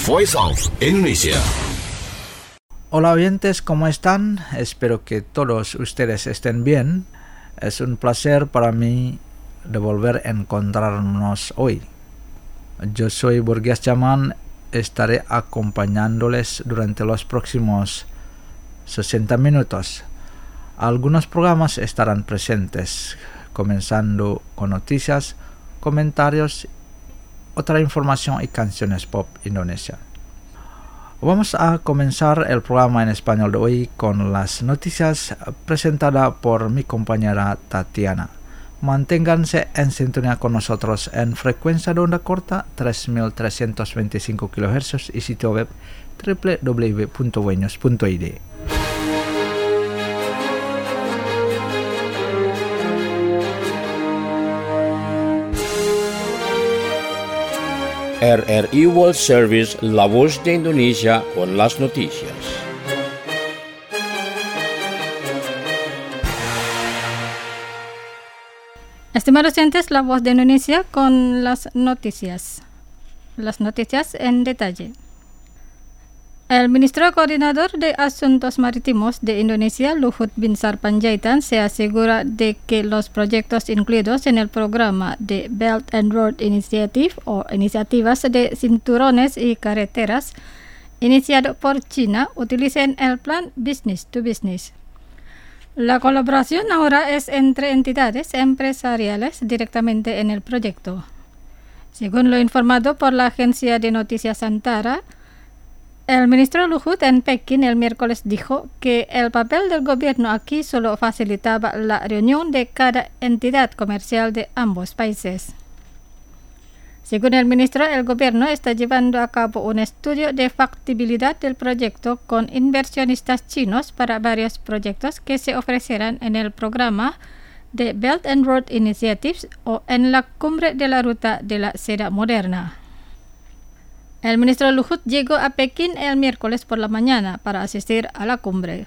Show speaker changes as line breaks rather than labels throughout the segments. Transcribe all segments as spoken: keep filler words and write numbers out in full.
Voice of Indonesia.
Hola oyentes, ¿cómo están? Espero que todos ustedes estén bien. Es un placer para mí de volver a encontrarnos hoy. Yo soy Burgias Jaman, estaré acompañándoles durante los próximos sesenta minutos. Algunos programas estarán presentes, comenzando con noticias, comentarios, otra información y canciones pop Indonesia. Vamos a comenzar el programa en español de hoy con las noticias presentadas por mi compañera Tatiana. Manténganse en sintonía con nosotros en frecuencia de onda corta tres mil trescientos veinticinco kilohertz y sitio web doble u doble u doble u punto wenews punto i d.
R R I World Service, La Voz de Indonesia, con las noticias.
Estimados oyentes, La Voz de Indonesia con las noticias. Las noticias en detalle. El ministro coordinador de Asuntos Marítimos de Indonesia, Luhut Binsar Panjaitan, se asegura de que los proyectos incluidos en el programa de Belt and Road Initiative o iniciativas de cinturones y carreteras iniciado por China utilicen el plan Business to Business. La colaboración ahora es entre entidades empresariales directamente en el proyecto. Según lo informado por la agencia de noticias Antara, el ministro Luhut en Pekín el miércoles dijo que el papel del gobierno aquí solo facilitaba la reunión de cada entidad comercial de ambos países. Según el ministro, el gobierno está llevando a cabo un estudio de factibilidad del proyecto con inversionistas chinos para varios proyectos que se ofrecerán en el programa de Belt and Road Initiatives o en la cumbre de la ruta de la seda moderna. El ministro Luhut llegó a Pekín el miércoles por la mañana para asistir a la cumbre.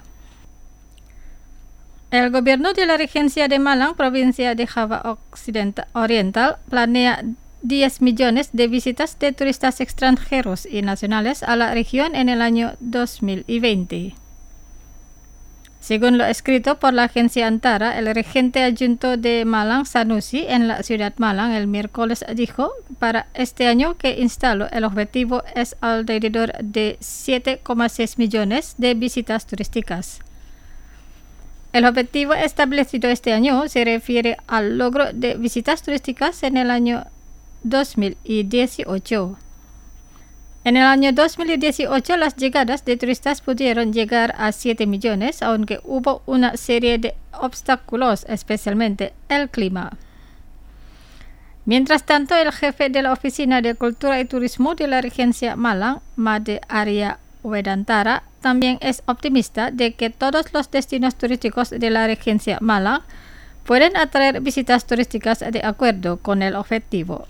El gobierno de la regencia de Malang, provincia de Java Occidental Oriental, planea diez millones de visitas de turistas extranjeros y nacionales a la región en el año dos mil veinte. Según lo escrito por la agencia Antara, el regente adjunto de Malang, Sanusi, en la ciudad Malang el miércoles dijo para este año que instaló el objetivo es alrededor de siete coma seis millones de visitas turísticas. El objetivo establecido este año se refiere al logro de visitas turísticas en el año dos mil dieciocho. En el año dos mil dieciocho, las llegadas de turistas pudieron llegar a siete millones, aunque hubo una serie de obstáculos, especialmente el clima. Mientras tanto, el jefe de la Oficina de Cultura y Turismo de la Regencia Malang, Made Arya Wedantara, también es optimista de que todos los destinos turísticos de la Regencia Malang pueden atraer visitas turísticas de acuerdo con el objetivo.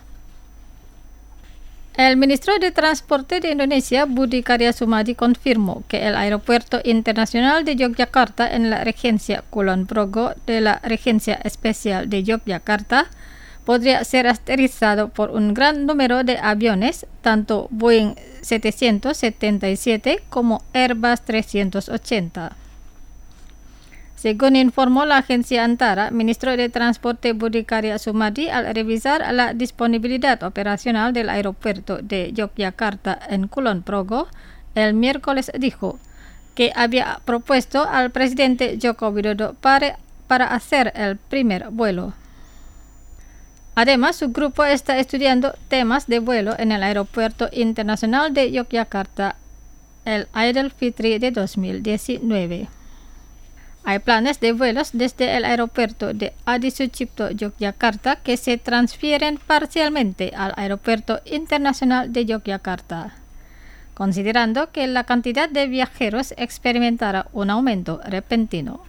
El ministro de Transporte de Indonesia, Budi Karya Sumadi, confirmó que el Aeropuerto Internacional de Yogyakarta en la Regencia Kulon Progo de la Regencia Especial de Yogyakarta podría ser aterrizado por un gran número de aviones, tanto Boeing setecientos setenta y siete como Airbus trescientos ochenta. Según informó la agencia Antara, ministro de Transporte Budi Karya Sumadi al revisar la disponibilidad operacional del aeropuerto de Yogyakarta en Kulon Progo, el miércoles dijo que había propuesto al presidente Joko Widodo para, para hacer el primer vuelo. Además, su grupo está estudiando temas de vuelo en el Aeropuerto Internacional de Yogyakarta el Aidilfitri de dos mil diecinueve. Hay planes de vuelos desde el aeropuerto de Adi Sucipto, Yogyakarta, que se transfieren parcialmente al Aeropuerto Internacional de Yogyakarta, considerando que la cantidad de viajeros experimentará un aumento repentino.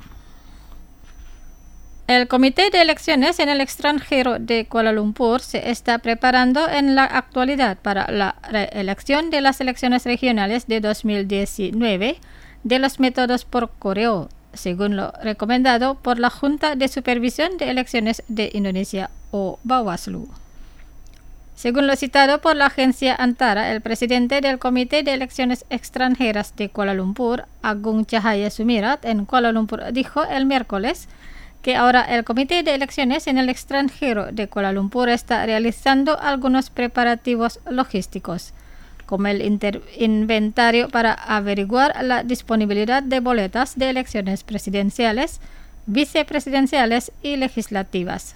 El Comité de Elecciones en el extranjero de Kuala Lumpur se está preparando en la actualidad para la reelección de las elecciones regionales de dos mil diecinueve de los métodos por correo, según lo recomendado por la Junta de Supervisión de Elecciones de Indonesia o Bawaslu. Según lo citado por la agencia Antara, el presidente del Comité de Elecciones Extranjeras de Kuala Lumpur, Agung Cahaya Sumirat, en Kuala Lumpur, dijo el miércoles que ahora el Comité de Elecciones en el extranjero de Kuala Lumpur está realizando algunos preparativos logísticos, como el inventario para averiguar la disponibilidad de boletas de elecciones presidenciales, vicepresidenciales y legislativas.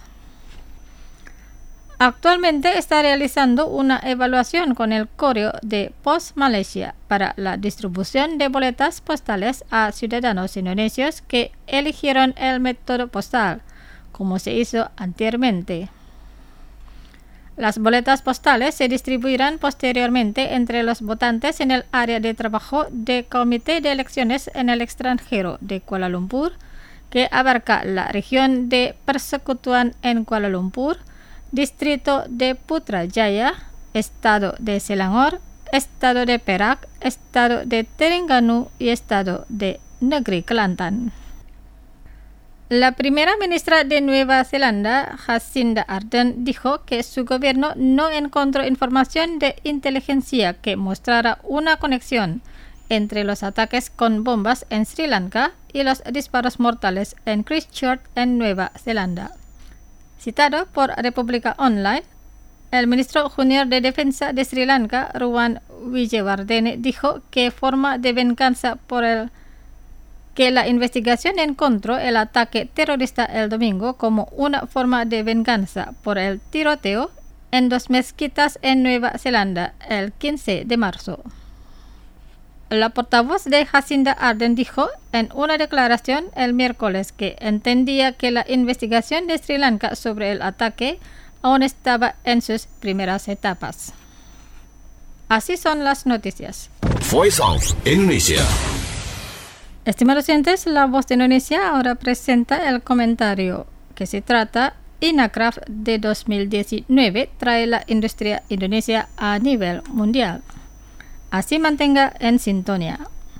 Actualmente está realizando una evaluación con el Correo de Pos Malaysia para la distribución de boletas postales a ciudadanos indonesios que eligieron el método postal, como se hizo anteriormente. Las boletas postales se distribuirán posteriormente entre los votantes en el área de trabajo del Comité de Elecciones en el extranjero de Kuala Lumpur, que abarca la región de Persekutuan en Kuala Lumpur, Distrito de Putrajaya, Estado de Selangor, Estado de Perak, Estado de Terengganu y Estado de Negeri Kelantan. La primera ministra de Nueva Zelanda, Jacinda Ardern, dijo que su gobierno no encontró información de inteligencia que mostrara una conexión entre los ataques con bombas en Sri Lanka y los disparos mortales en Christchurch, en Nueva Zelanda. Citado por República Online, el ministro junior de Defensa de Sri Lanka, Ruwan Wijewardene, dijo que forma de venganza por el que la investigación encontró el ataque terrorista el domingo como una forma de venganza por el tiroteo en dos mezquitas en Nueva Zelanda el quince de marzo. La portavoz de Jacinda Ardern dijo en una declaración el miércoles que entendía que la investigación de Sri Lanka sobre el ataque aún estaba en sus primeras etapas. Así son las noticias.
Voice of Indonesia.
Estimados oyentes, La Voz de Indonesia ahora presenta el comentario que se trata INACRAF de dos mil diecinueve trae la industria indonesia a nivel mundial. Así mantenga en sintonía.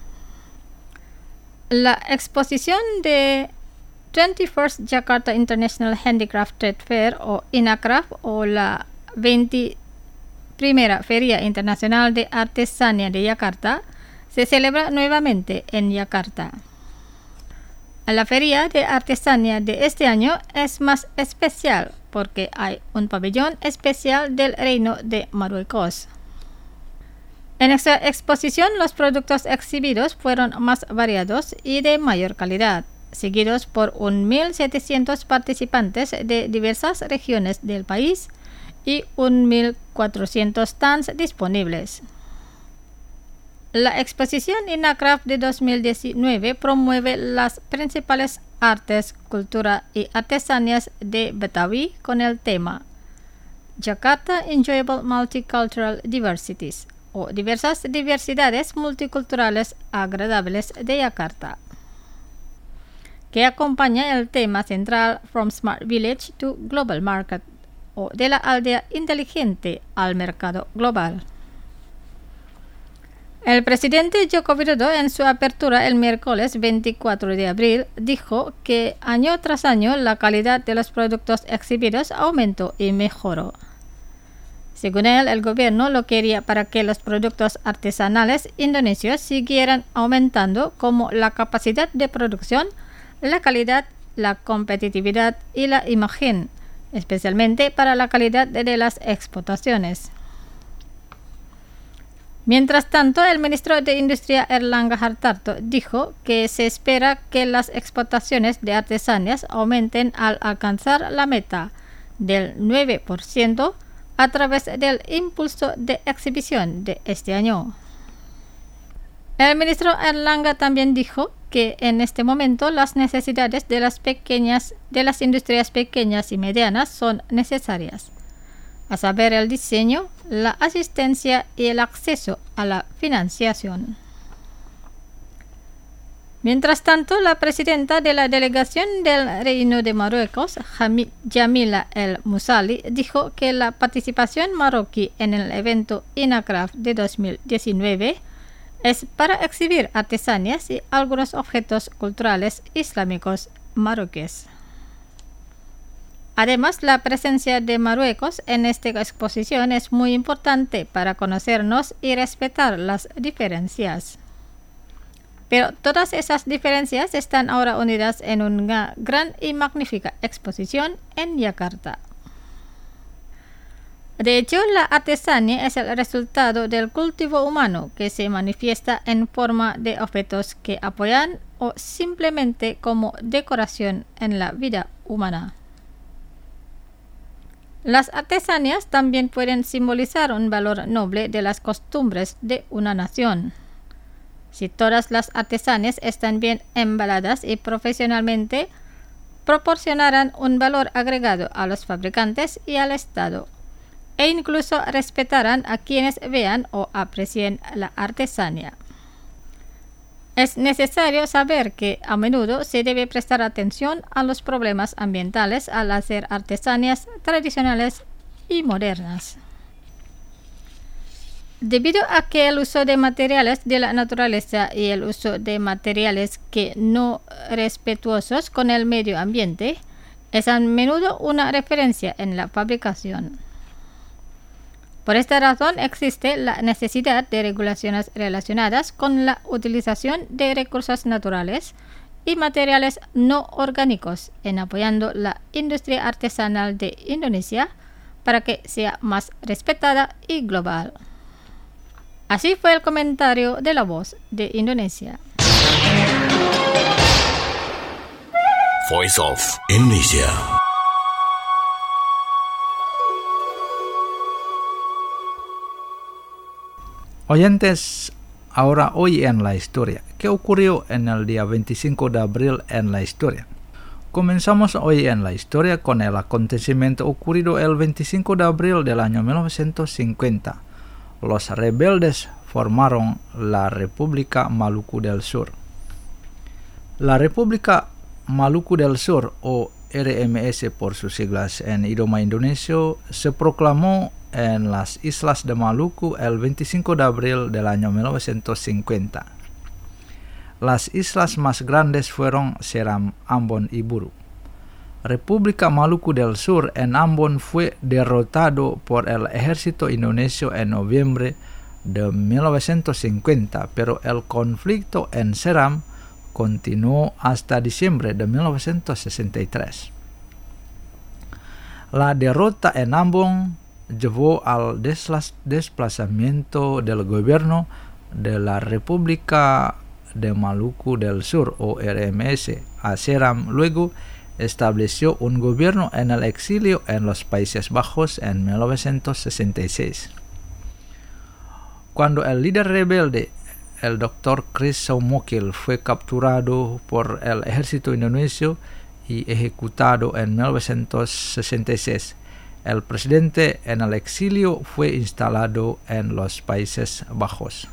La exposición de twenty-first Jakarta International Handicraft Trade Fair o INACRAF o la veintiprimera Feria Internacional de Artesanía de Yakarta se celebra nuevamente en Yakarta. La Feria de Artesanía de este año es más especial porque hay un pabellón especial del Reino de Marruecos. En esta exposición, los productos exhibidos fueron más variados y de mayor calidad, seguidos por mil setecientos participantes de diversas regiones del país y mil cuatrocientos stands disponibles. La exposición INACRAF de dos mil diecinueve promueve las principales artes, cultura y artesanías de Betawi con el tema Jakarta Enjoyable Multicultural Diversities o diversas diversidades multiculturales agradables de Yakarta, que acompaña el tema central From Smart Village to Global Market o de la aldea inteligente al mercado global. El presidente Joko Widodo en su apertura el miércoles veinticuatro de abril dijo que año tras año la calidad de los productos exhibidos aumentó y mejoró. Según él, el gobierno lo quería para que los productos artesanales indonesios siguieran aumentando como la capacidad de producción, la calidad, la competitividad y la imagen, especialmente para la calidad de las exportaciones. Mientras tanto, el ministro de Industria Erlangga Hartarto dijo que se espera que las exportaciones de artesanías aumenten al alcanzar la meta del nueve por ciento a través del impulso de exhibición de este año. El ministro Erlangga también dijo que en este momento las necesidades de las pequeñas de las industrias pequeñas y medianas son necesarias, a saber el diseño, la asistencia y el acceso a la financiación. Mientras tanto, la presidenta de la delegación del Reino de Marruecos, Jamila El Musali, dijo que la participación marroquí en el evento INACRAF de dos mil diecinueve es para exhibir artesanías y algunos objetos culturales islámicos marroquíes. Además, la presencia de Marruecos en esta exposición es muy importante para conocernos y respetar las diferencias. Pero todas esas diferencias están ahora unidas en una gran y magnífica exposición en Yakarta. De hecho, la artesanía es el resultado del cultivo humano que se manifiesta en forma de objetos que apoyan o simplemente como decoración en la vida humana. Las artesanías también pueden simbolizar un valor noble de las costumbres de una nación. Si todas las artesanías están bien embaladas y profesionalmente, proporcionarán un valor agregado a los fabricantes y al Estado, e incluso respetarán a quienes vean o aprecien la artesanía. Es necesario saber que a menudo se debe prestar atención a los problemas ambientales al hacer artesanías tradicionales y modernas. Debido a que el uso de materiales de la naturaleza y el uso de materiales que no respetuosos con el medio ambiente es a menudo una referencia en la fabricación. Por esta razón existe la necesidad de regulaciones relacionadas con la utilización de recursos naturales y materiales no orgánicos en apoyando la industria artesanal de Indonesia para que sea más respetada y global. Así fue el comentario de La Voz de Indonesia.
Voice of Indonesia.
Oyentes, ahora hoy en la historia. ¿Qué ocurrió en el día veinticinco de abril en la historia? Comenzamos hoy en la historia con el acontecimiento ocurrido el veinticinco de abril del año mil novecientos cincuenta. Los rebeldes formaron la República Maluku del Sur. La República Maluku del Sur, o R M S por sus siglas en idioma indonesio, se proclamó en las Islas de Maluku el veinticinco de abril del año mil novecientos cincuenta. Las islas más grandes fueron Seram, Ambon y Buru. República Maluku del Sur en Ambon fue derrotado por el ejército indonesio en noviembre de mil novecientos cincuenta, pero el conflicto en Seram continuó hasta diciembre de mil novecientos sesenta y tres. La derrota en Ambon llevó al desplazamiento del gobierno de la República de Maluku del Sur, o R M S, a Seram. Luego estableció un gobierno en el exilio en los Países Bajos en mil novecientos sesenta y seis. Cuando el líder rebelde, el doctor Chris Soumokil, fue capturado por el ejército indonesio y ejecutado en mil novecientos sesenta y seis, el presidente en el exilio fue instalado en los Países Bajos.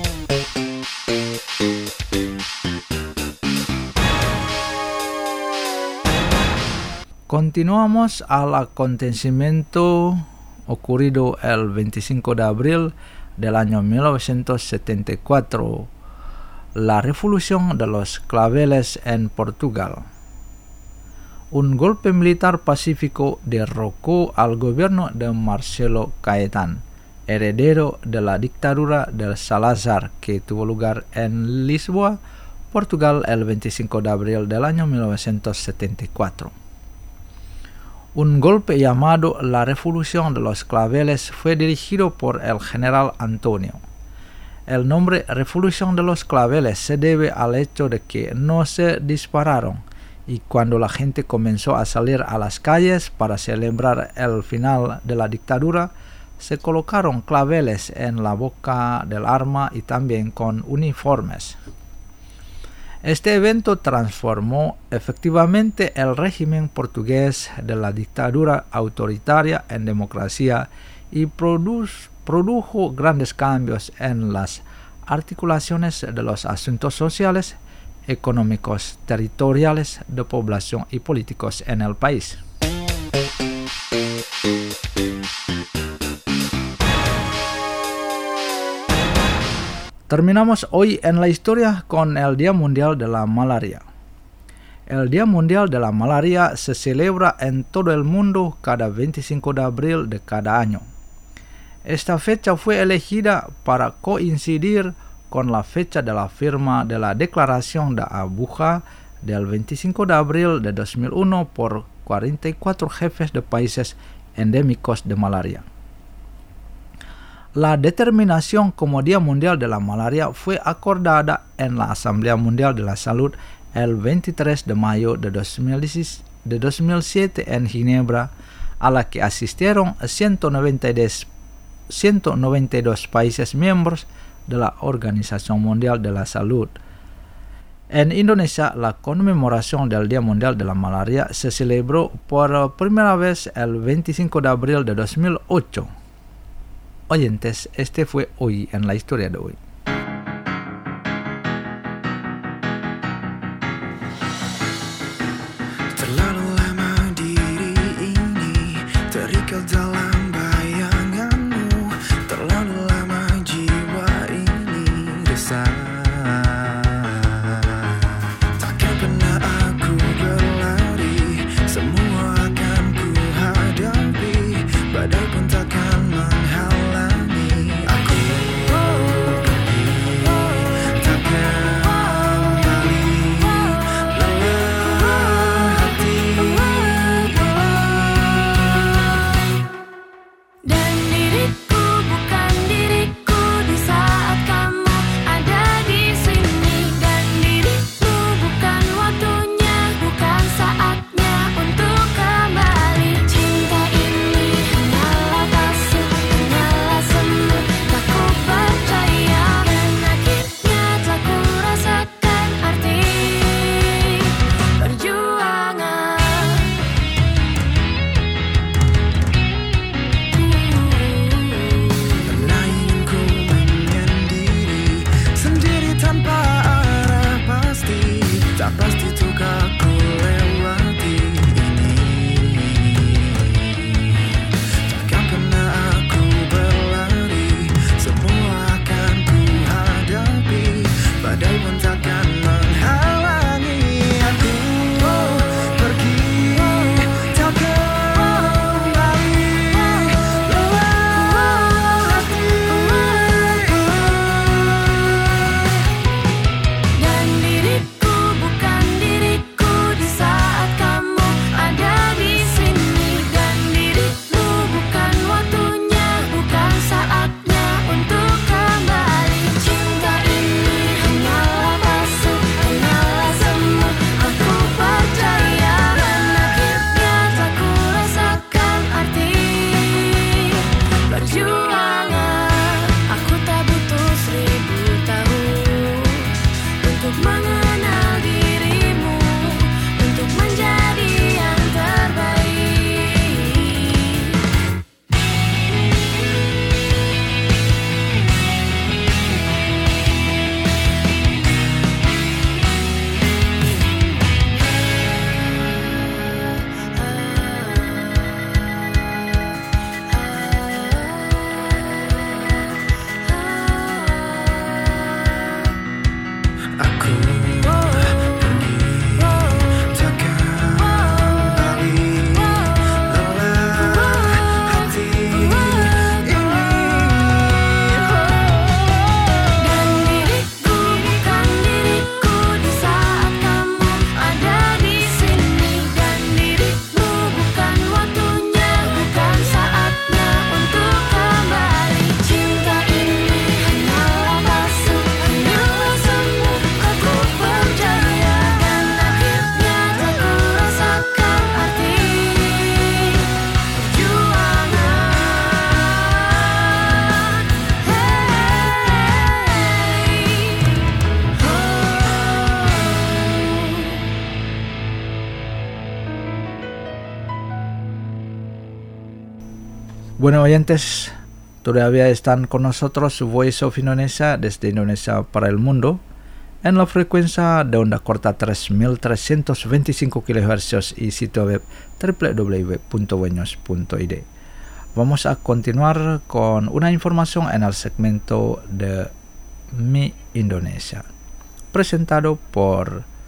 Continuamos al acontecimiento ocurrido el veinticinco de abril del año mil novecientos setenta y cuatro, la Revolución de los Claveles en Portugal. Un golpe militar pacífico derrocó al gobierno de Marcelo Caetán, heredero de la dictadura de Salazar, que tuvo lugar en Lisboa, Portugal, el veinticinco de abril del año mil novecientos setenta y cuatro. Un golpe llamado la Revolución de los Claveles fue dirigido por el general Antonio. El nombre Revolución de los Claveles se debe al hecho de que no se dispararon, y cuando la gente comenzó a salir a las calles para celebrar el final de la dictadura, se colocaron claveles en la boca del arma y también con uniformes. Este evento transformó efectivamente el régimen portugués de la dictadura autoritaria en democracia y produ- produjo grandes cambios en las articulaciones de los asuntos sociales, económicos, territoriales, de población y políticos en el país. Terminamos hoy en la historia con el Día Mundial de la Malaria. El Día Mundial de la Malaria se celebra en todo el mundo cada veinticinco de abril de cada año. Esta fecha fue elegida para coincidir con la fecha de la firma de la Declaración de Abuja del veinticinco de abril de dos mil uno por cuarenta y cuatro jefes de países endémicos de malaria. La determinación como Día Mundial de la Malaria fue acordada en la Asamblea Mundial de la Salud el veintitrés de mayo de dos mil siete en Ginebra, a la que asistieron ciento noventa y dos países miembros de la Organización Mundial de la Salud. En Indonesia, la conmemoración del Día Mundial de la Malaria se celebró por primera vez el veinticinco de abril de dos mil ocho. Oyentes, este fue Hoy en la Historia de hoy.
Terlalu lama diri ini terikat dalam bayanganmu, terlalu lama jiwa ini resah. Takkan pernah aku berlari, semua akan ku hadapi, badai pun takkan menghalangi aku.
Bueno, oyentes, todavía están con nosotros Voice of Indonesia desde Indonesia para el mundo en la frecuencia de onda corta tres mil trescientos veinticinco kilohercios y sitio web doble u doble u doble u punto buenos punto i d. Vamos a continuar con una información en el segmento de Mi Indonesia, presentado por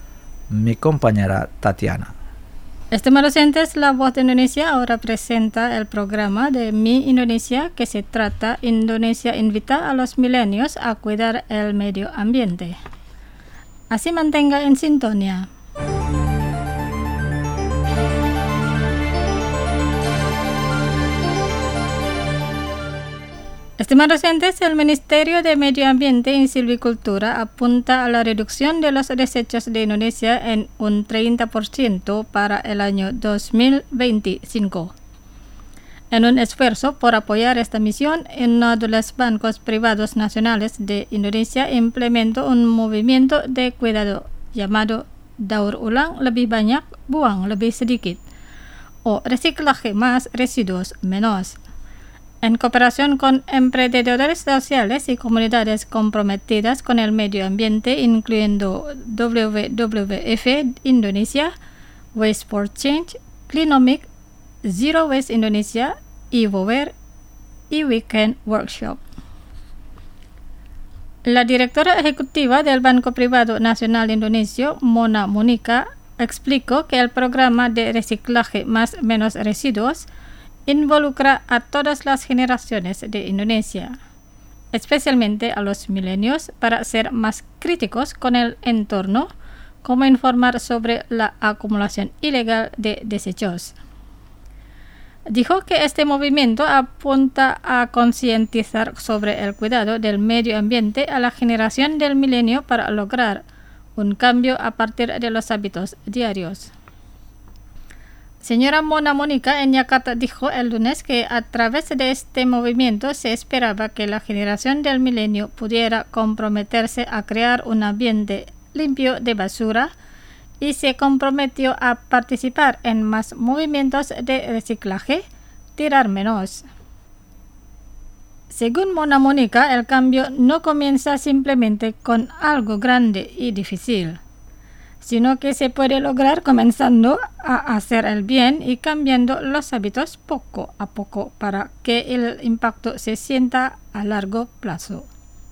mi compañera Tatiana.
Estimados oyentes, La Voz de Indonesia ahora presenta el programa de Mi Indonesia, que se trata Indonesia invita a los milenios a cuidar el medio ambiente. Así mantenga en sintonía. Estimados oyentes, el Ministerio de Medio Ambiente y Silvicultura apunta a la reducción de los desechos de Indonesia en un treinta por ciento para el año dos mil veinticinco. En un esfuerzo por apoyar esta misión, uno de los bancos privados nacionales de Indonesia implementó un movimiento de cuidado llamado Daur Ulang Lebih Banyak, Buang Lebih Sedikit, o reciclaje más, residuos menos. En cooperación con emprendedores sociales y comunidades comprometidas con el medio ambiente, incluyendo W W F Indonesia, Waste for Change, Cleanomic, Zero Waste Indonesia, EvoWare y Weekend Workshop. La directora ejecutiva del Banco Privado Nacional Indonesio, Mona Monica, explicó que el programa de reciclaje más menos residuos involucra a todas las generaciones de Indonesia, especialmente a los milenios, para ser más críticos con el entorno, como informar sobre la acumulación ilegal de desechos. Dijo que este movimiento apunta a concientizar sobre el cuidado del medio ambiente a la generación del milenio para lograr un cambio a partir de los hábitos diarios. Señora Mona Monica en Yakarta dijo el lunes que a través de este movimiento se esperaba que la generación del milenio pudiera comprometerse a crear un ambiente limpio de basura y se comprometió a participar en más movimientos de reciclaje, tirar menos. Según Mona Monica, el cambio no comienza simplemente con algo grande y difícil, sino que se puede lograr comenzando a hacer el bien y cambiando los hábitos poco a poco para que el impacto se sienta a largo plazo.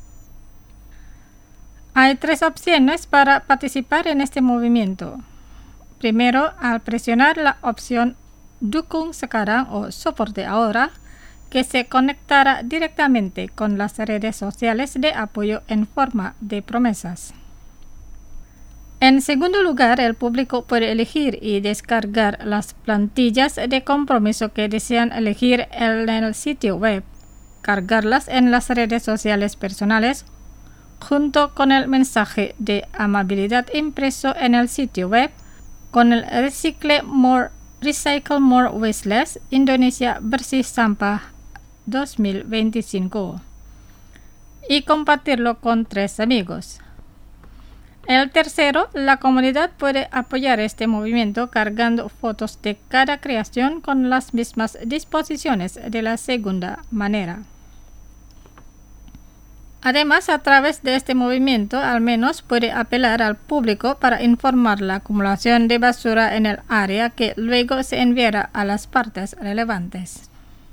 Hay tres opciones para participar en este movimiento. Primero, al presionar la opción Dukung Sekarang o Soporte Ahora, que se conectará directamente con las redes sociales de apoyo en forma de promesas. En segundo lugar, el público puede elegir y descargar las plantillas de compromiso que desean elegir en el sitio web, cargarlas en las redes sociales personales, junto con el mensaje de amabilidad impreso en el sitio web, con el Recicle More, Recycle More Wasteless, Indonesia Bersih Sampah dos mil veinticinco, y compartirlo con tres amigos. El tercero, la comunidad puede apoyar este movimiento cargando fotos de cada creación con las mismas disposiciones de la segunda manera. Además, a través de este movimiento, al menos puede apelar al público para informar la acumulación de basura en el área que luego se enviará a las partes relevantes.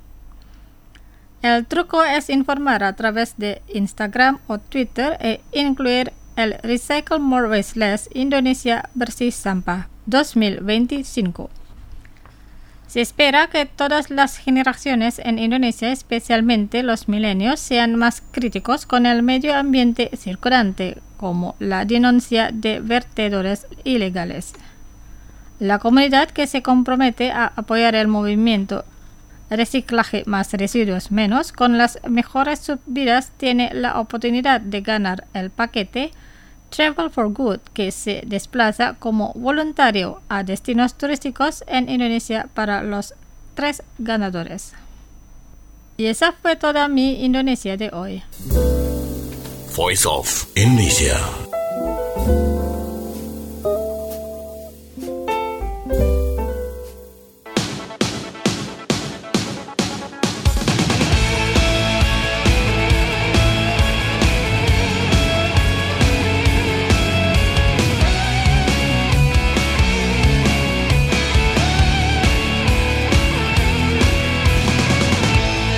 El truco es informar a través de Instagram o Twitter e incluir el Recycle More Wasteless Indonesia Bersih Sampah dos mil veinticinco. Se espera que todas las generaciones en Indonesia, especialmente los milenios, sean más críticos con el medio ambiente circundante, como la denuncia de vertedores ilegales. La comunidad que se compromete a apoyar el movimiento Reciclaje más residuos menos con las mejores subidas tiene la oportunidad de ganar el paquete Travel for Good, que se desplaza como voluntario a destinos turísticos en Indonesia para los tres ganadores. Y esa fue toda mi Indonesia de hoy.
Voice of Indonesia.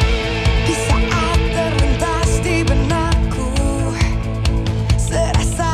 Di saat terlintas di benakku, serasa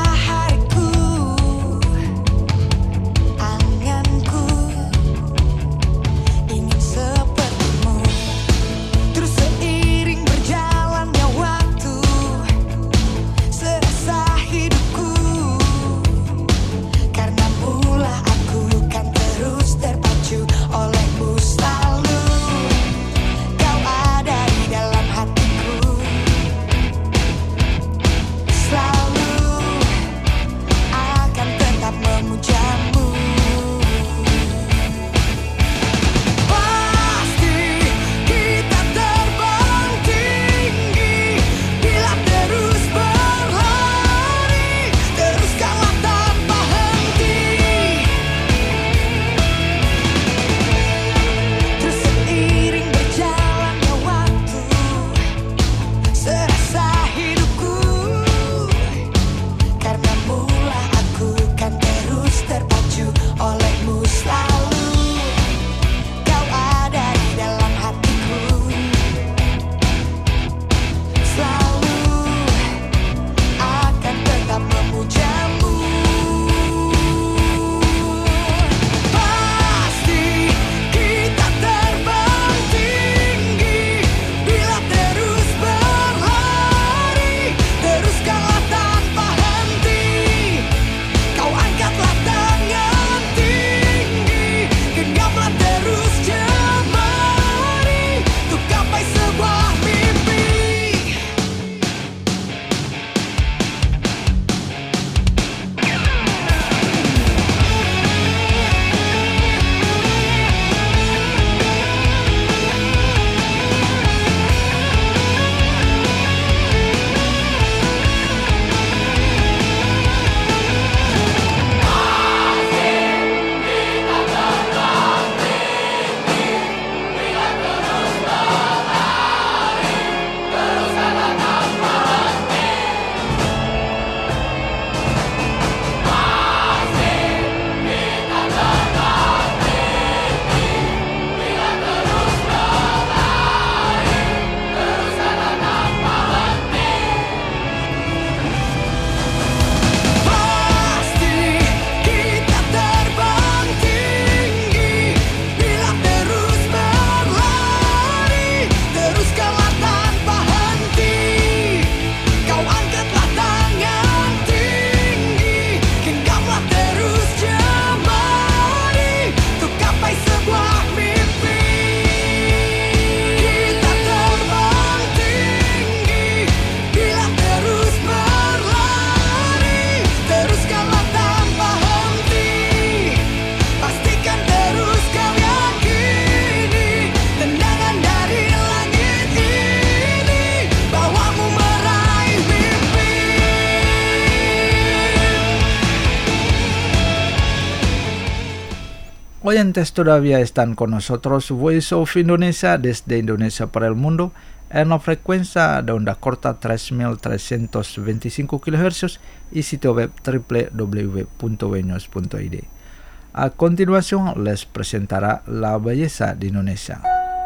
Oyentes, todavía están con nosotros Voice of Indonesia desde Indonesia para el mundo en la frecuencia de onda corta tres mil trescientos veinticinco kilohercios y sitio web doble u doble u doble u punto wenews punto i d. A continuación les presentará la belleza de Indonesia.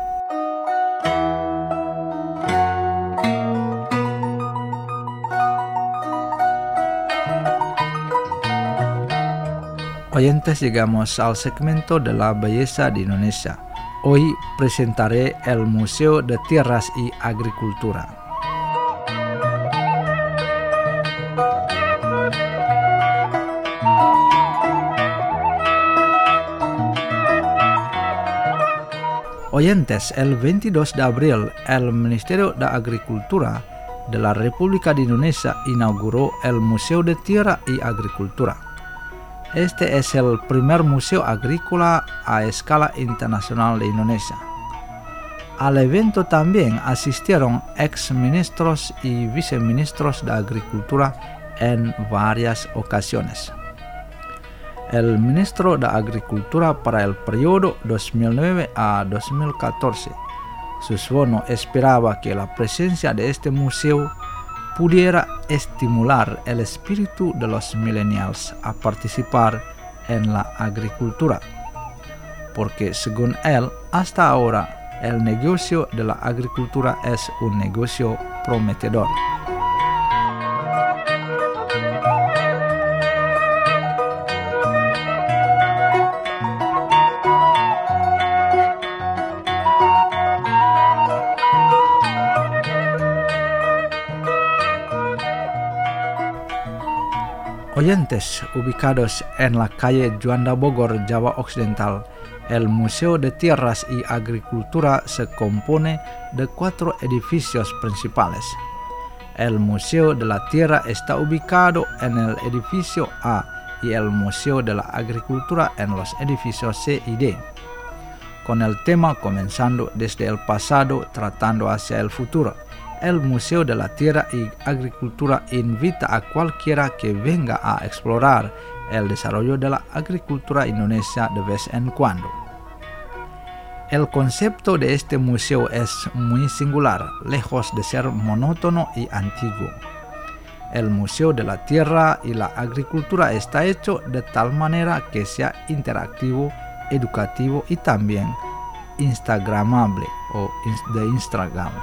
Oyentes, llegamos al segmento de la belleza de Indonesia. Hoy presentaré el Museo de Tierras y Agricultura. Oyentes, el veintidós de abril, el Ministerio de Agricultura de la República de Indonesia inauguró el Museo de Tierra y Agricultura. Este es el primer museo agrícola a escala internacional de Indonesia. Al evento también asistieron exministros y viceministros de Agricultura en varias ocasiones. El ministro de Agricultura para el periodo dos mil nueve a dos mil catorce, Suswono, esperaba que la presencia de este museo pudiera estimular el espíritu de los millennials a participar en la agricultura, porque según él, hasta ahora el negocio de la agricultura es un negocio prometedor. Oyentes, ubicados en la calle Juanda Bogor, Java Occidental, el Museo de Tierras y Agricultura se compone de cuatro edificios principales. El Museo de la Tierra está ubicado en el edificio A y el Museo de la Agricultura en los edificios C y D, con el tema comenzando desde el pasado tratando hacia el futuro. El Museo de la Tierra y Agricultura invita a cualquiera que venga a explorar el desarrollo de la agricultura indonesia de vez en cuando. El concepto de este museo es muy singular, lejos de ser monótono y antiguo. El Museo de la Tierra y la Agricultura está hecho de tal manera que sea interactivo, educativo y también instagramable o de Instagram.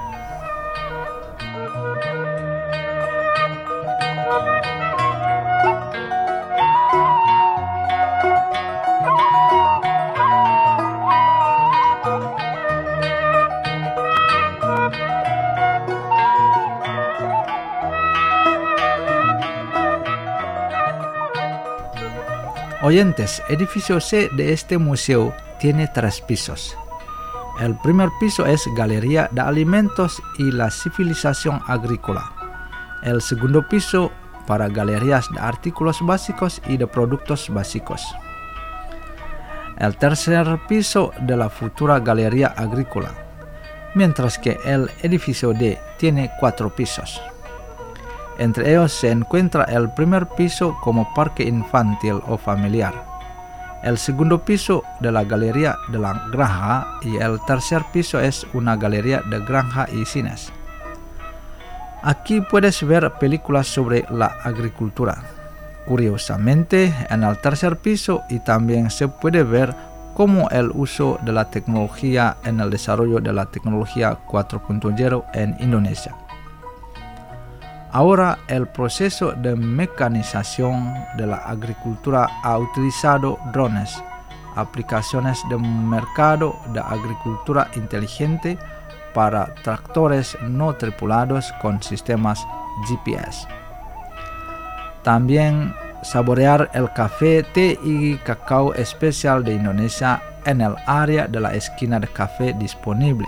Oyentes, edificio C de este museo tiene tres pisos. El primer piso es Galería de Alimentos y la Civilización Agrícola. El segundo piso para galerías de artículos básicos y de productos básicos. El tercer piso de la futura Galería Agrícola, mientras que el edificio D tiene cuatro pisos. Entre ellos se encuentra el primer piso como parque infantil o familiar, el segundo piso de la Galería de la Granja y el tercer piso es una galería de granja y cines. Aquí puedes ver películas sobre la agricultura. Curiosamente, en el tercer piso y también se puede ver cómo el uso de la tecnología en el desarrollo de la tecnología cuatro punto cero en Indonesia. Ahora, el proceso de mecanización de la agricultura ha utilizado drones, aplicaciones de mercado de agricultura inteligente para tractores no tripulados con sistemas G P S. También saborear el café, té y cacao especial de Indonesia en el área de la esquina de café disponible.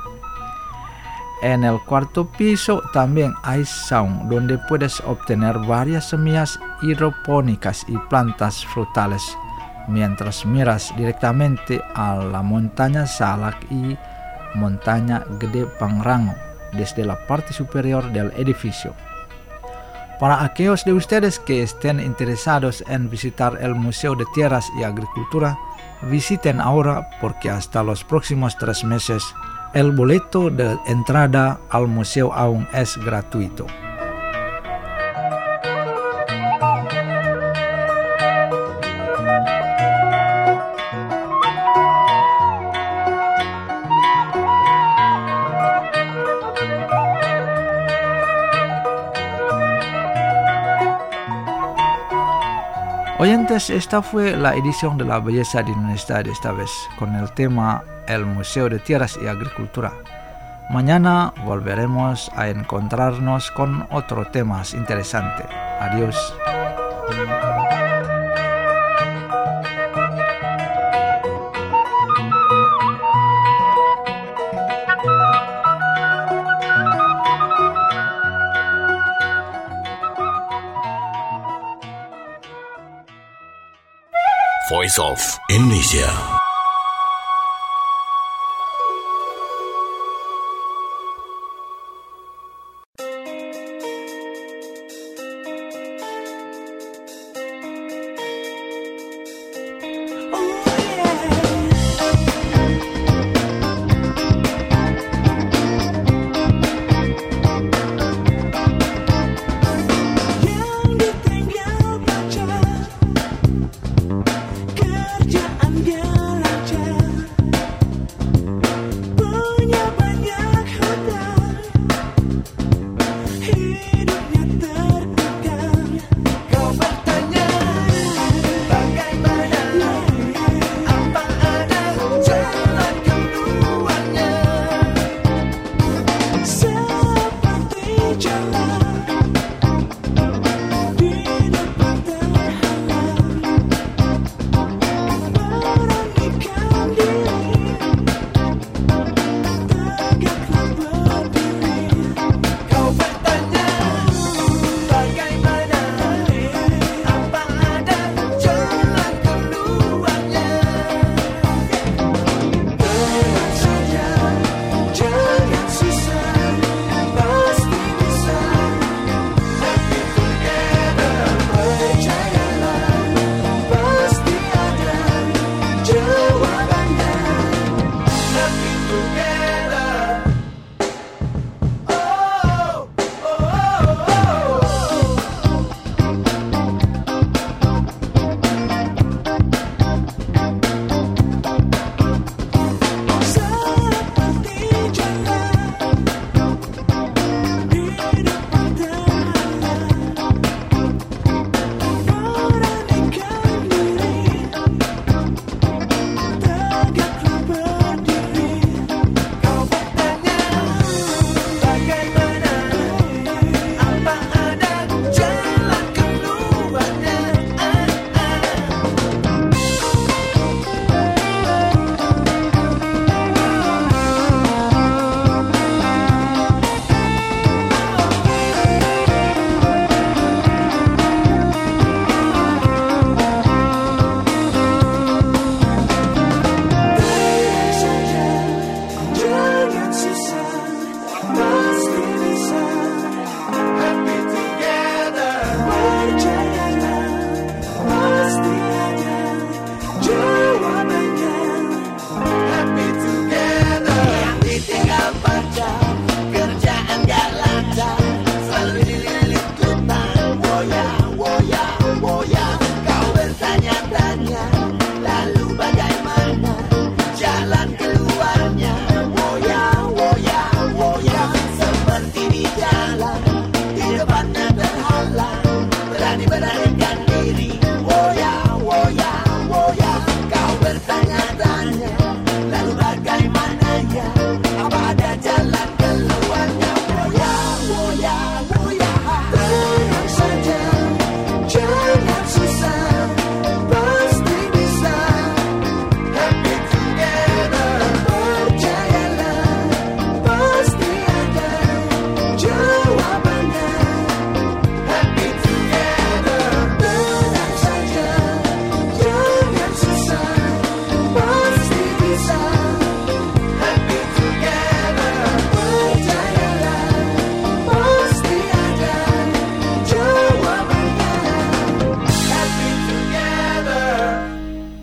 En el cuarto piso también hay saung, donde puedes obtener varias semillas hidropónicas y plantas frutales, mientras miras directamente a la montaña Salak y montaña Gede Pangrango desde la parte superior del edificio. Para aquellos de ustedes que estén interesados en visitar el Museo de Tierras y Agricultura, visiten ahora porque hasta los próximos tres meses el boleto de entrada al museo aún es gratuito. Oyentes, esta fue la edición de La Belleza de Indonesia de esta vez, con el tema El Museo de Tierras y Agricultura. Mañana volveremos a encontrarnos con otro tema interesante. Adiós.
Voice of Indonesia.
Yang ditinggal pacar, kerjaan dia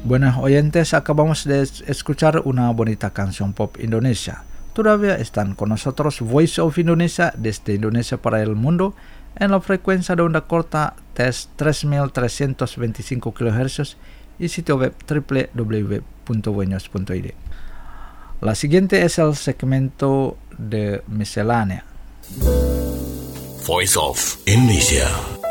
Buenos oyentes, acabamos de escuchar una bonita canción pop Indonesia. Todavía están con nosotros Voice of Indonesia desde Indonesia para el mundo en la frecuencia de onda corta test tres mil trescientos veinticinco kilohercios y sitio web doble u doble u doble u punto buenos punto i d. La siguiente es el segmento de miscelánea.
Voice of Indonesia.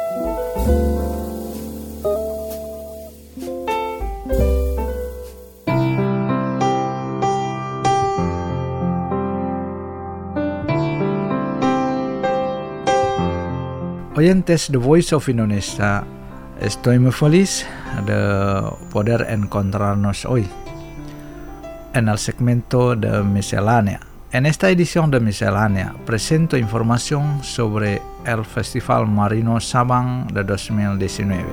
Oyentes The Voice of Indonesia, estoy muy feliz de poder encontrarnos hoy en el segmento de miscelánea. En esta edición de miscelánea presento información sobre el Festival Marino Sabang de dos mil diecinueve.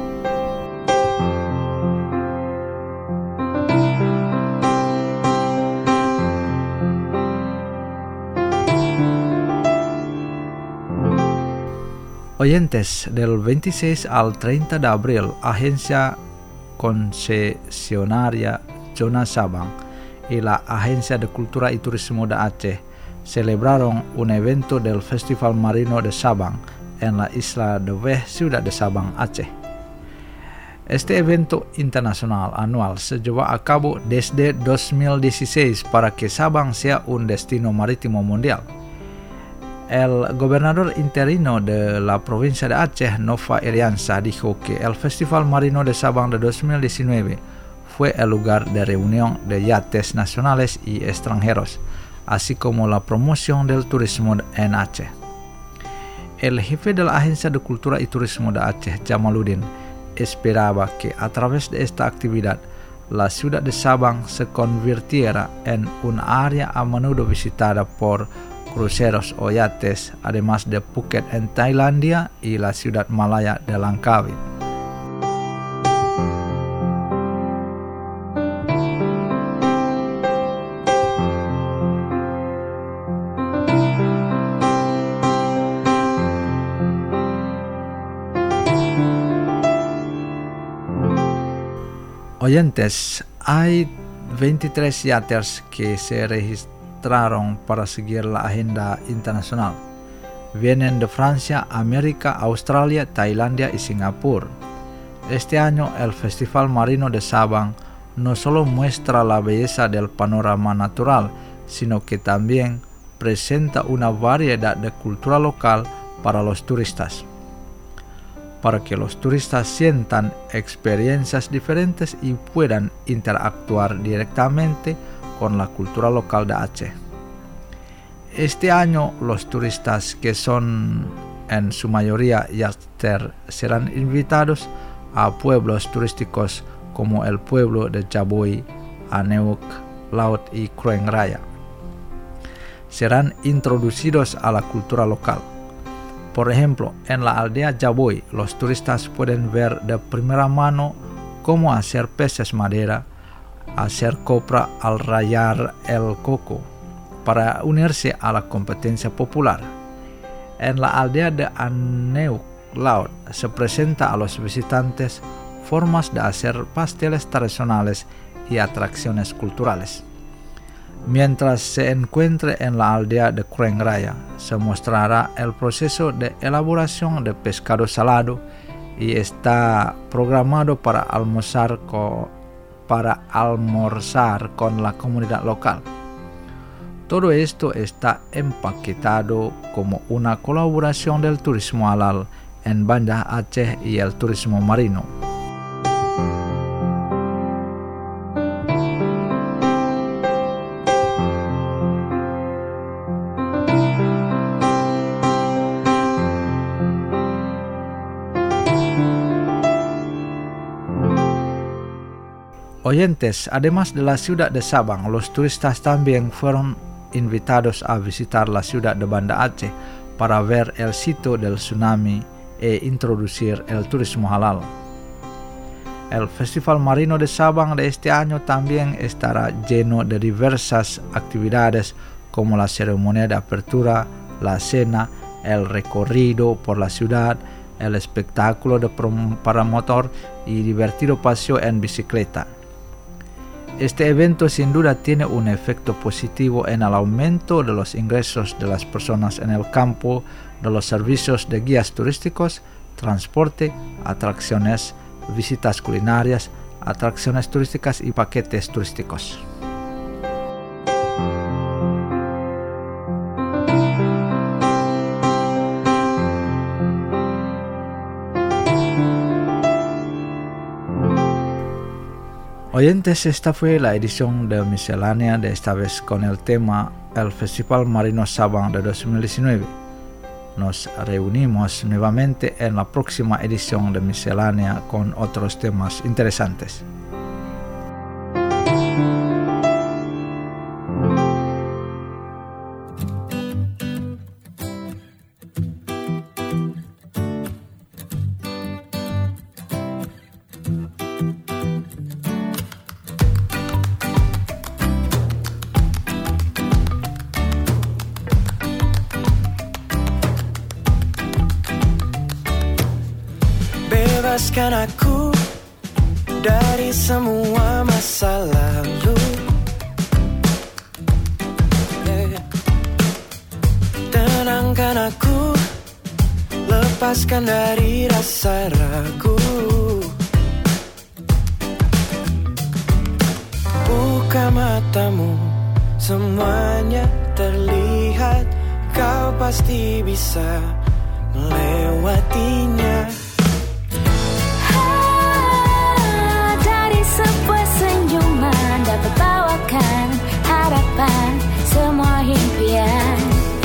Oyentes, del veintiséis al treinta de abril, Agencia Concesionaria Zona Sabang y la Agencia de Cultura y Turismo de Aceh celebraron un evento del Festival Marino de Sabang en la isla de Weh, ciudad de Sabang, Aceh. Este evento internacional anual se lleva a cabo desde dos mil dieciséis para que Sabang sea un destino marítimo mundial. El gobernador interino de la provincia de Aceh, Nova Iriansyah, dijo que el Festival Marino de Sabang de dos mil diecinueve fue el lugar de reunión de yates nacionales y extranjeros, así como la promoción del turismo en Aceh. El jefe de la Agencia de Cultura y Turismo de Aceh, Jamaluddin, esperaba que a través de esta actividad la ciudad de Sabang se convirtiera en un área a menudo visitada por cruceros o yates, además de Phuket en Tailandia y la ciudad malaya de Langkawi. Oyentes, hay veintitrés yates que se registraron para seguir la agenda internacional. Vienen de Francia, América, Australia, Tailandia y Singapur. Este año el Festival Marino de Sabang no solo muestra la belleza del panorama natural, sino que también presenta una variedad de cultura local para los turistas, para que los turistas sientan experiencias diferentes y puedan interactuar directamente con la cultura local de Aceh. Este año los turistas, que son en su mayoría yachter, serán invitados a pueblos turísticos como el pueblo de Jaboy, Aneuk, Laut y Kroeng Raya. Serán introducidos a la cultura local. Por ejemplo, en la aldea Jaboy, los turistas pueden ver de primera mano cómo hacer peces madera, hacer copra al rallar el coco, para unirse a la competencia popular. En la aldea de Aneuk Laut se presenta a los visitantes formas de hacer pasteles tradicionales y atracciones culturales. Mientras se encuentre en la aldea de Kroeng Raya, se mostrará el proceso de elaboración de pescado salado y está programado para almorzar con, para almorzar con la comunidad local. Todo esto está empaquetado como una colaboración del turismo halal en Banda Aceh y el turismo marino. Oyentes, además de la ciudad de Sabang, los turistas también fueron invitados a visitar la ciudad de Banda Aceh para ver el sitio del tsunami e introducir el turismo halal. El Festival Marino de Sabang de este año también estará lleno de diversas actividades como la ceremonia de apertura, la cena, el recorrido por la ciudad, el espectáculo de paramotor y divertido paseo en bicicleta. Este evento sin duda tiene un efecto positivo en el aumento de los ingresos de las personas en el campo de los servicios de guías turísticos, transporte, atracciones, visitas culinarias, atracciones turísticas y paquetes turísticos. Oyentes, esta fue la edición de Miscelánea de esta vez con el tema el Festival Marino Sabang de dos mil diecinueve. Nos reunimos nuevamente en la próxima edición de Miscelánea con otros temas interesantes.
Bebaskan aku dari semua masa lalu, yeah. Tenangkan aku, lepaskan dari rasa ragu. Buka matamu, semuanya terlihat. Kau pasti bisa melewatinya.
Dapat bawakan harapan, semua impian.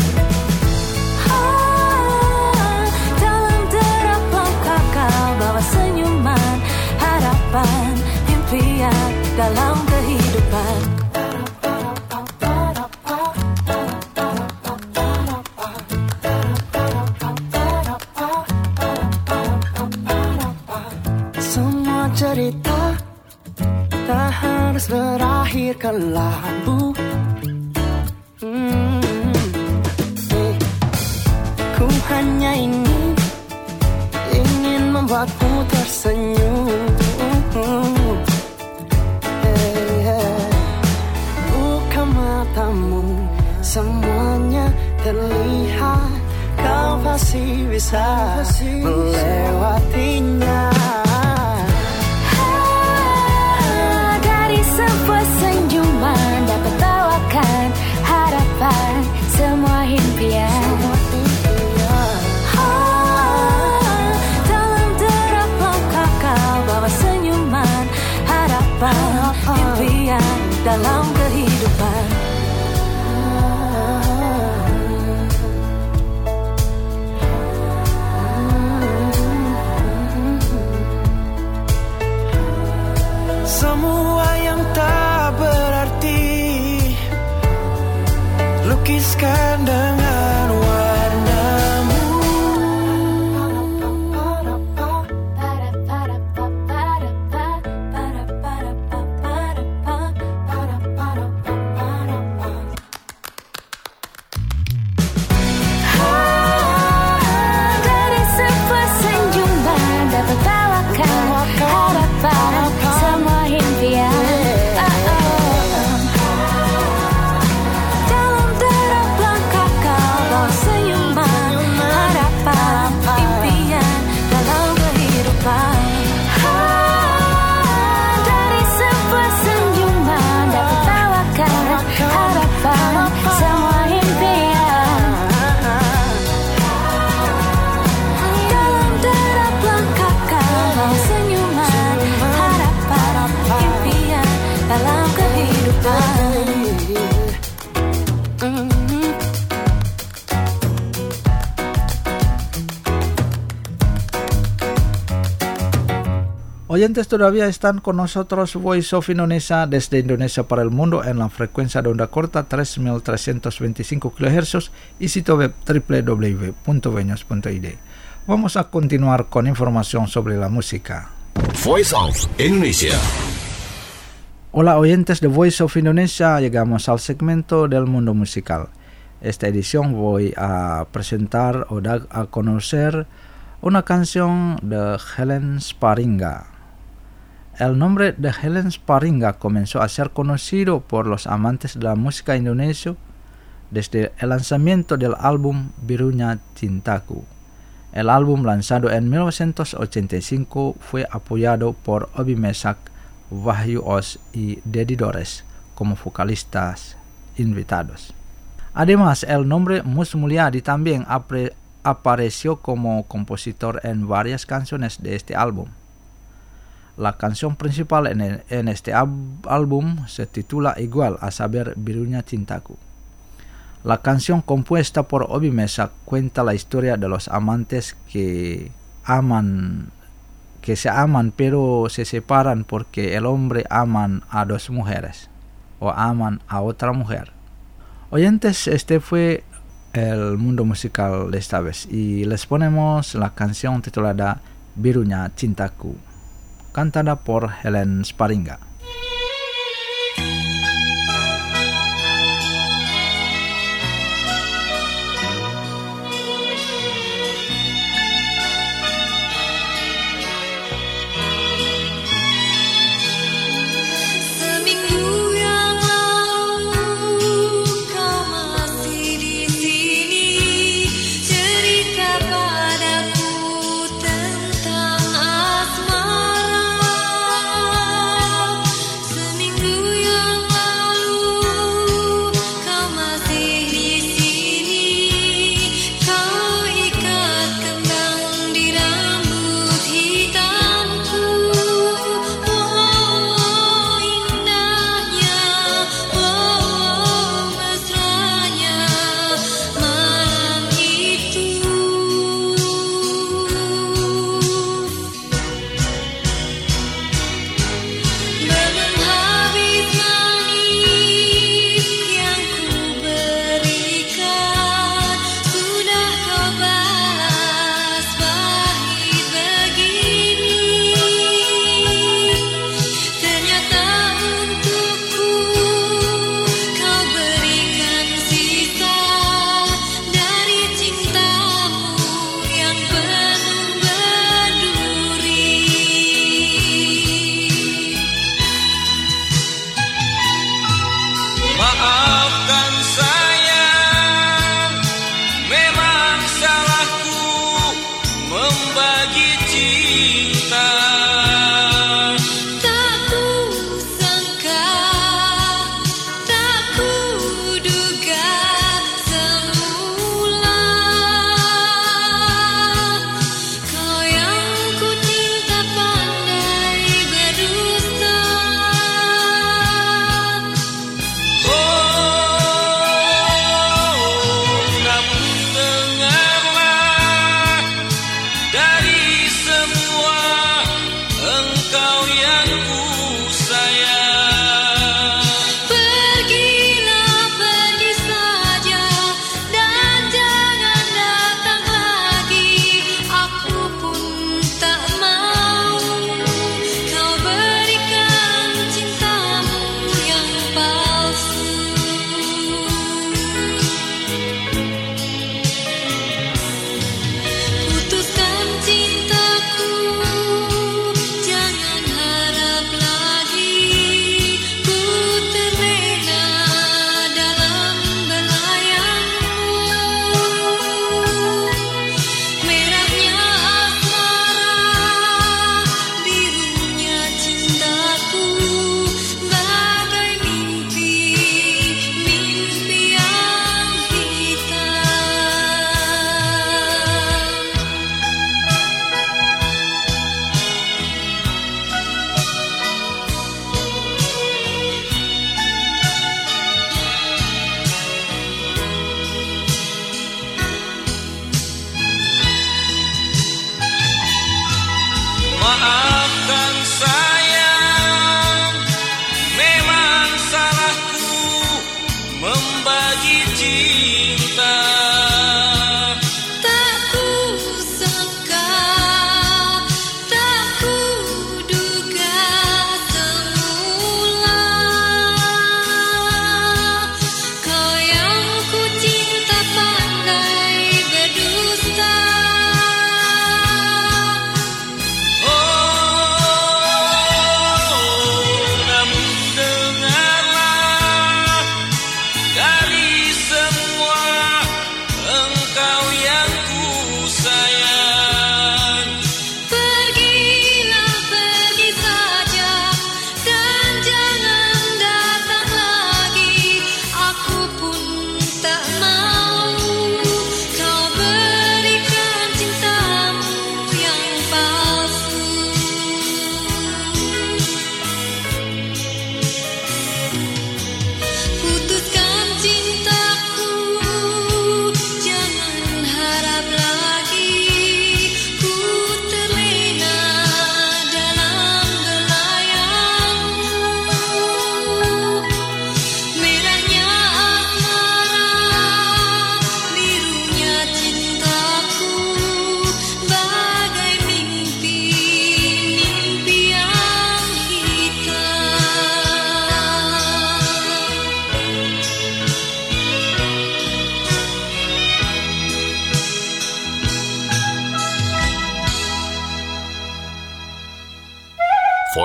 Oh, dalam derap langkah kau bawa senyuman, harapan, impian dalam kehidupan. Semua cerita tak harus berakhir kelabu. hmm. eh. Ku hanya ingin Ingin membuatmu tersenyum. eh, eh. Buka matamu, semuanya terlihat. Kau pasti bisa melewatinya. Sebuah senyuman dapat bawakan harapan, semua impian. Oh, dalam derap langkah kau bawa senyuman, harapan, impian dalam kehidupan. Semua yang tak berarti lukiskan dengan warnamu. Dari sebuah senyuman dapat bawakan harapan, semua impian. Oh, oh, oh. Dalam derap langkah kau bawa senyuman, harapan, impian dalam kehidupan. Oh, dari sebuah senyuman dapat bawakan harapan, semua impian. Dalam derap langkah kau bawa senyuman, harapan, impian dalam kehidupan. Mm-hmm.
Oyentes, todavía están con nosotros Voice of Indonesia desde Indonesia para el mundo en la frecuencia de onda corta tres mil trescientos veinticinco kilohercios y sitio web doble u doble u doble u punto veños punto i d. Vamos a continuar con información sobre la música.
Voice of Indonesia.
Hola oyentes de Voice of Indonesia, llegamos al segmento del mundo musical. Esta edición voy a presentar o dar a conocer una canción de Helen Sparinga. El nombre de Helen Sparinga comenzó a ser conocido por los amantes de la música indonesia desde el lanzamiento del álbum Birunya Cintaku. El álbum lanzado en mil novecientos ochenta y cinco fue apoyado por Obi Mesak, Wahyu Os y Dedi Dores como vocalistas invitados. Además, el nombre Mus Mulyadi también apre- apareció como compositor en varias canciones de este álbum. La canción principal en, el, en este ab- álbum se titula igual, a saber Birunya Cintaku. La canción compuesta por Obi Mesak cuenta la historia de los amantes que aman, que se aman pero se separan porque el hombre aman a dos mujeres o aman a otra mujer. Oyentes, este fue el mundo musical de esta vez y les ponemos la canción titulada Birunya Cintaku, cantada por Helen Sparinga.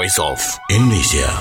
Voice of Indonesia.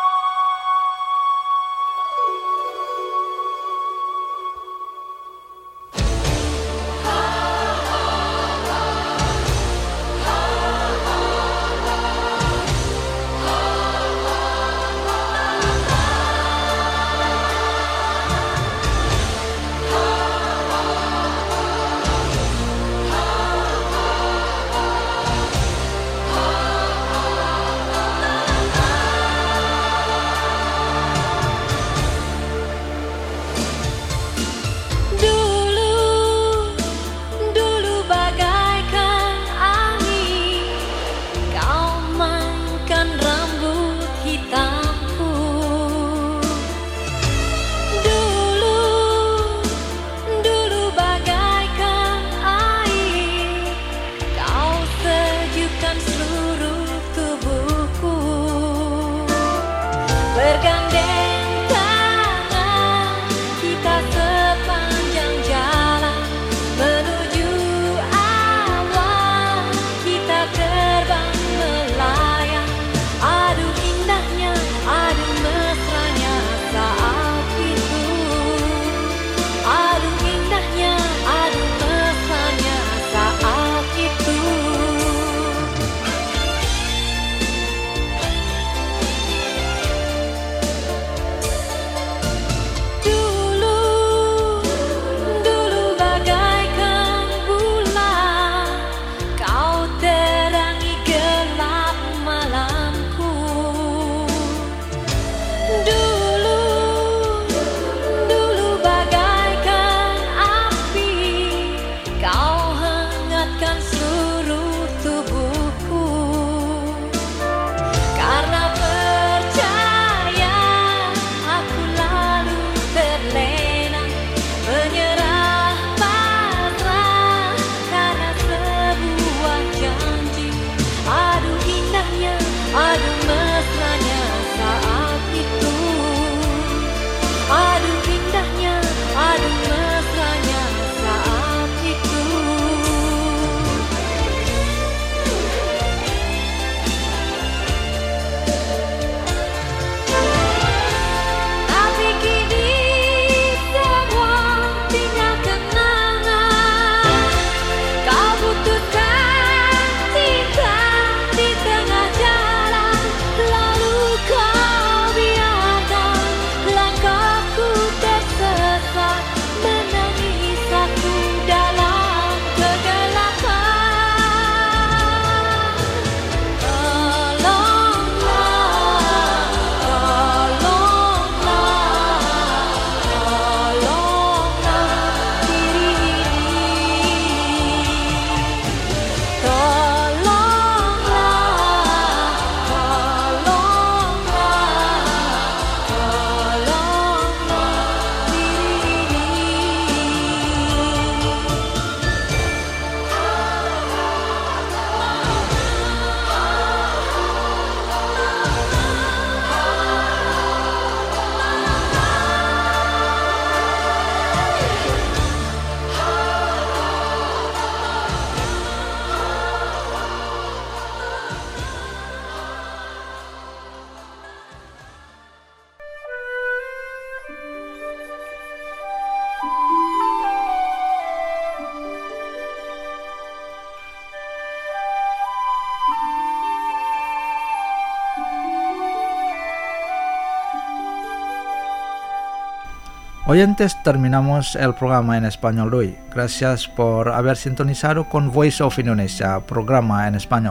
Oyentes, terminamos el programa en español de hoy. Gracias por haber sintonizado con Voice of Indonesia, programa en español.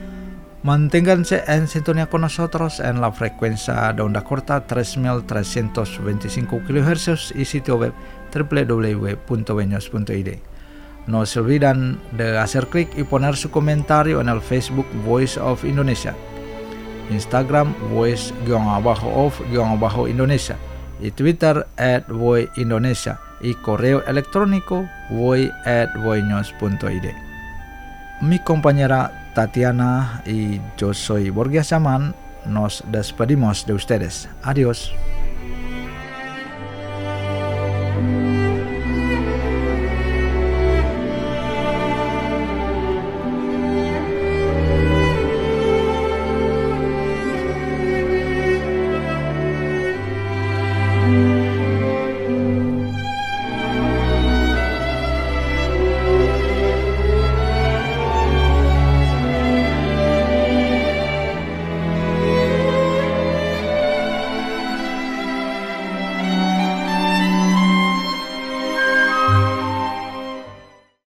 Manténganse en sintonía con nosotros en la frecuencia de onda corta tres mil trescientos veinticinco kilohercios y sitio web doble u doble u doble u punto beños punto i d. No se olviden de hacer clic y poner su comentario en el Facebook Voice of Indonesia, Instagram voice-of-indonesia y Twitter at voi indonesia y correo electrónico voi at voinews punto i d. Mi compañera Tatiana y yo soy Borgia Saman, nos despedimos de ustedes. Adiós.